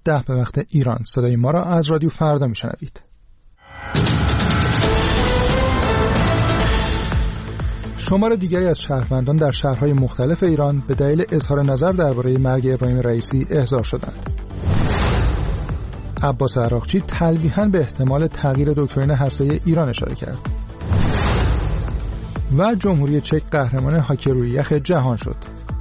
ساعت 10 به وقت ایران. صدای ما را از رادیو فردا میشنوید. شمار دیگری از شهروندان در شهرهای مختلف ایران به دلیل اظهار نظر درباره مرگ ابراهیم رئیسی احضار شدند. عباس عراقچی تلویحاً به احتمال تغییر دکترین هسته‌ای ایران اشاره کرد. و جمهوری چک قهرمان هاکی روی یخ جهان شد.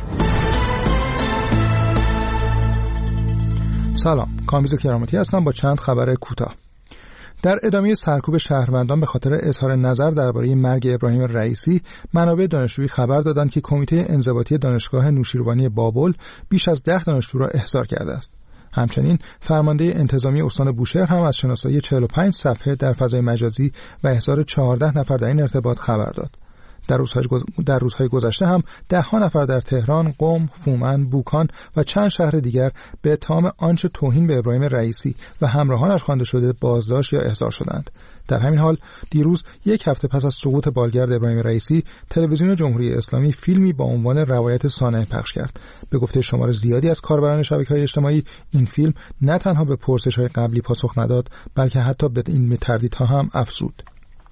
سلام، کامبیز کرامتی هستم با چند خبر کوتاه. در ادامه سرکوب شهروندان به خاطر اظهار نظر درباره مرگ ابراهیم رئیسی، منابع دانشجویی خبر دادند که کمیته انضباطی دانشگاه نوشیروانی بابل بیش از 10 دانشجو را احضار کرده است. همچنین فرمانده انتظامی استان بوشهر هم از شناسایی 45 صفحه در فضای مجازی و احضار 14 نفر در این ارتباط خبر داد. در روزهای گذشته هم 10 نفر در تهران، قم، فومن، بوکان و چند شهر دیگر به اتهام آنچه توهین به ابراهیم رئیسی و همراهانش خوانده شده بازداشت یا احضار شدند. در همین حال دیروز یک هفته پس از سقوط بالگرد ابراهیم رئیسی، تلویزیون جمهوری اسلامی فیلمی با عنوان روایت صانع پخش کرد. به گفته شمار زیادی از کاربران شبکه‌های اجتماعی، این فیلم نه تنها به پرسش‌های قبلی پاسخ نداد، بلکه حتی به این تردیدها هم افزود.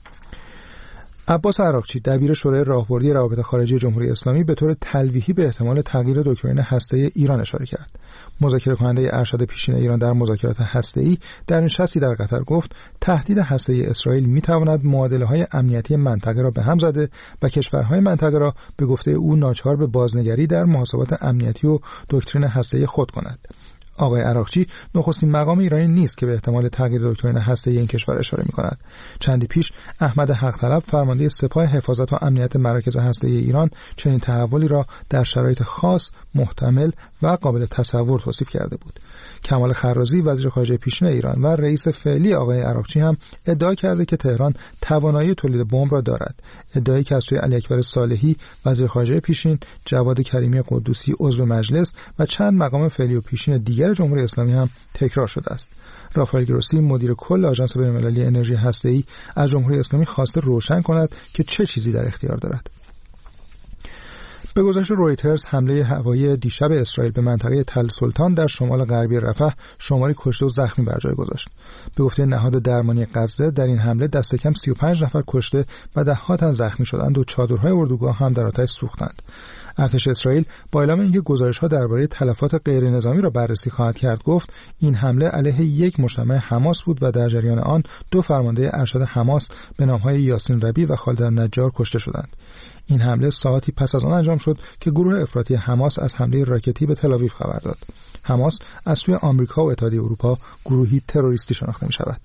عباس عراقچی دبیر شورای راهبردی روابط خارجی جمهوری اسلامی به طور تلویحی به احتمال تغییر دکترین هسته‌ای ایران اشاره کرد. مذاکره کننده ارشد پیشین ایران در مذاکرات هسته‌ای در نشستی در قطر گفت تهدید هسته‌ای اسرائیل می‌تواند معادله‌های امنیتی منطقه را به هم زده و کشورهای منطقه را به گفته او ناچار به بازنگری در محاسبات امنیتی و دکترین هسته‌ای خود کند. آقای عراقچی نخستین مقام ایرانی نیست که به احتمال تغییر دکترین هسته‌ای این کشور اشاره می‌کند. چندی پیش احمد حق‌طلب فرمانده سپاه حفاظت و امنیت مراکز هسته‌ای ایران چنین تحولی را در شرایط خاص، محتمل و قابل تصور توصیف کرده بود. کمال خرازی وزیر خارجه پیشین ایران و رئیس فعلی آقای عراقچی هم ادعا کرده که تهران توانایی تولید بمب را دارد. ادعایی که از سوی علی اکبر صالحی وزیر خارجه پیشین، جواد کریمی قدوسی عضو مجلس و چند مقام فعلی و پیشین دیگر جمهوری اسلامی هم تکرار شده است. رافائل گروسی مدیر کل آژانس بین‌المللی انرژی هسته‌ای از جمهوری اسلامی خواسته روشن کند که چه چیزی در اختیار دارد. به گزارش رویترز، حمله هوایی دیشب اسرائیل به منطقه تل سلطان در شمال غربی رفح شماری کشته و زخمی بر جای گذاشت. به گفته نهاد درمانی غزه، در این حمله دست کم 35 نفر کشته و ده‌ها تن زخمی شدند و چادرهای اردوگاه هم در آتش سوختند. ارتش اسرائیل با اعلام اینکه گزارش‌ها درباره تلفات غیرنظامی را بررسی خواهد کرد گفت این حمله علیه یک مجتمع حماس بود و در جریان آن 2 فرمانده ارشد حماس به نام‌های یاسین ربی و خالد النجار کشته شدند. این حمله ساعتی پس از آن انجام شد که گروه افراطی حماس از حمله راکتی به تل‌آویو خبر داد. حماس از سوی آمریکا و اتحادیه اروپا گروهی تروریستی شناخته می‌شود.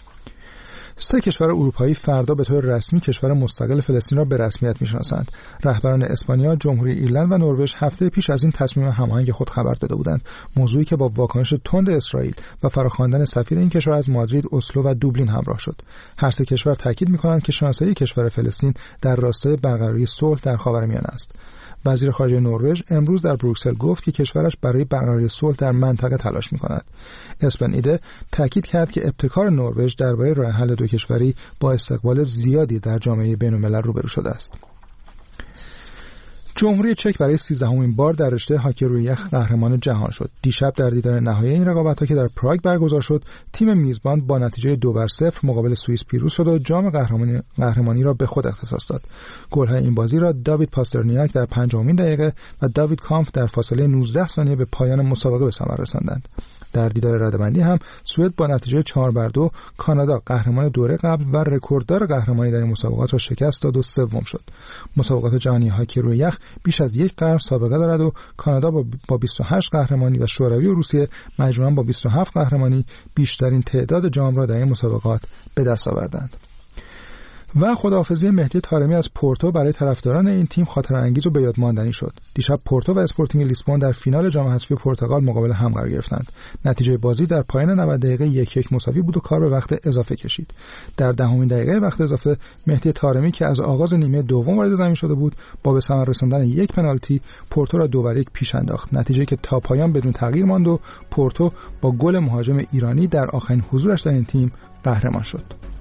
3 کشور اروپایی فردا به طور رسمی کشور مستقل فلسطین را به رسمیت می‌شناسند. رهبران اسپانیا، جمهوری ایرلند و نروژ هفته پیش از این تصمیم هماهنگ خود خبر داده بودند، موضوعی که با واکنش تند اسرائیل و فراخواندن سفیر این کشور از مادرید، اسلو و دوبلین همراه شد. هر 3 کشور تاکید می‌کنند که شناسایی کشور فلسطین در راستای برقراری صلح در خاورمیانه است. وزیر خارجه نروژ امروز در بروکسل گفت که کشورش برای برقراری صلح در منطقه تلاش می‌کند. اسپن ایده تاکید کرد که ابتکار نروژ درباره راه حل 2 کشوری با استقبال زیادی در جامعه بین‌الملل روبرو شده است. جمهوری چک برای 13مین بار در رشته هاکی روی یخ قهرمان جهان شد. دیشب در دیدار نهایی این رقابت‌ها که در پراگ برگزار شد، تیم میزبان با نتیجه 2-0 مقابل سوئیس پیروز شد و جام قهرمانی را به خود اختصاص داد. گل‌های این بازی را داوید پاسترنیاک در 50مین دقیقه و داوید کامف در فاصله 19 ثانیه به پایان مسابقه به ثمر رساندند. در دیدار رده‌بندی هم سوئد با نتیجه 4-2 کانادا قهرمان دوره قبل و رکورددار قهرمانی در این مسابقات را شکست داد و سوم شد. مسابقات جهانی هاکی روی یخ بیش از یک قرن سابقه دارد و کانادا با 28 قهرمانی و شوروی و روسیه مجموعاً با 27 قهرمانی بیشترین تعداد جام را در این مسابقات به دست آوردند. و خداحافظی مهدی طارمی از پورتو برای طرفداران این تیم خاطر انگیز و به یاد ماندنی شد. دیشب پورتو و اسپورتینگ لیسبون در فینال جام حذفی پرتغال مقابل هم قرار گرفتند. نتیجه بازی در پایان 90 دقیقه 1-1 مساوی بود و کار به وقت اضافه کشید. در 10مین دقیقه وقت اضافه مهدی طارمی که از آغاز نیمه دوم وارد زمین شده بود، با به ثمر رساندن یک پنالتی پورتو را 2-1 پیش انداخت. نتیجه که تا پایان بدون تغییر ماند و پورتو با گل مهاجم ایرانی در آخرین حضورش در این تیم قهرمان شد.